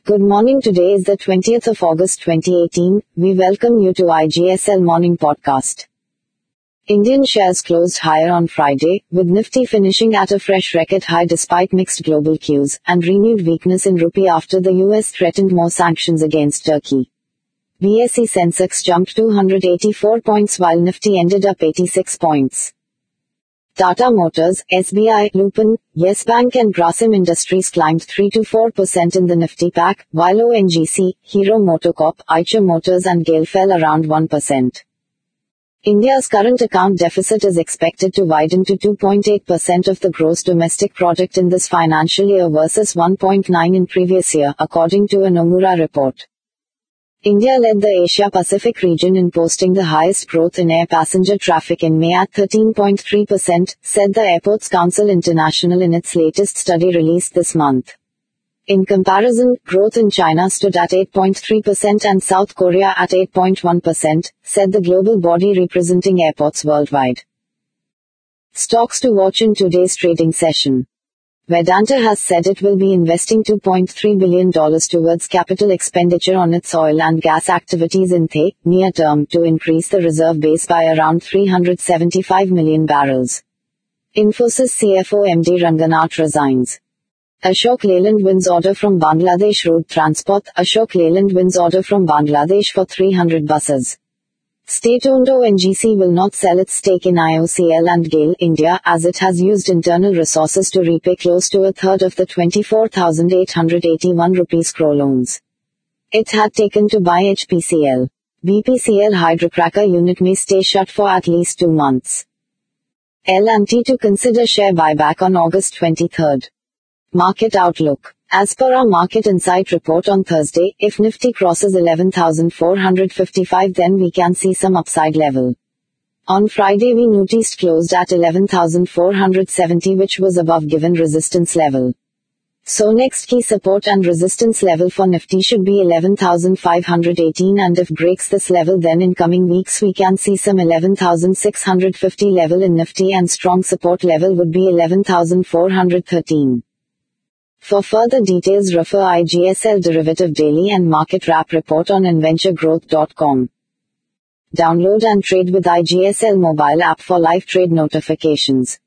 Good morning. Today is the 20th of August 2018. We welcome you to IGSL Morning Podcast. Indian shares closed higher on Friday, with Nifty finishing at a fresh record high despite mixed global cues and renewed weakness in rupee after the US threatened more sanctions against Turkey. BSE Sensex jumped 284 points while Nifty ended up 86 points. Tata Motors, SBI, Lupin, Yes Bank and Grasim Industries climbed 3 to 4% in the Nifty pack, while ONGC, Hero MotoCorp, Eicher Motors and GAIL fell around 1%. India's current account deficit is expected to widen to 2.8% of the gross domestic product in this financial year versus 1.9% in previous year, according to a Nomura report. India led the Asia-Pacific region in posting the highest growth in air passenger traffic in May at 13.3%, said the Airports Council International in its latest study released this month. In comparison, growth in China stood at 8.3% and South Korea at 8.1%, said the global body representing airports worldwide. Stocks to watch in today's trading session. Vedanta has said it will be investing $2.3 billion towards capital expenditure on its oil and gas activities in the near term to increase the reserve base by around 375 million barrels. Infosys CFO MD Ranganath resigns. Ashok Leyland wins order from Bangladesh Road Transport. Ashok Leyland wins order from Bangladesh for 300 buses. State-owned ONGC will not sell its stake in IOCL and GAIL India as it has used internal resources to repay close to a third of the 24,881 rupees crore loans it had taken to buy HPCL. BPCL hydrocracker unit may stay shut for at least 2 months. L&T to consider share buyback on August 23. Market outlook. As per our Market Insight report on Thursday, if Nifty crosses 11,455 then we can see some upside level. On Friday we noticed closed at 11,470 which was above given resistance level. So next key support and resistance level for Nifty should be 11,518 and if breaks this level then in coming weeks we can see some 11,650 level in Nifty and strong support level would be 11,413. For further details refer IGSL Derivative Daily and Market Wrap report on InventureGrowth.com. Download and trade with IGSL mobile app for live trade notifications.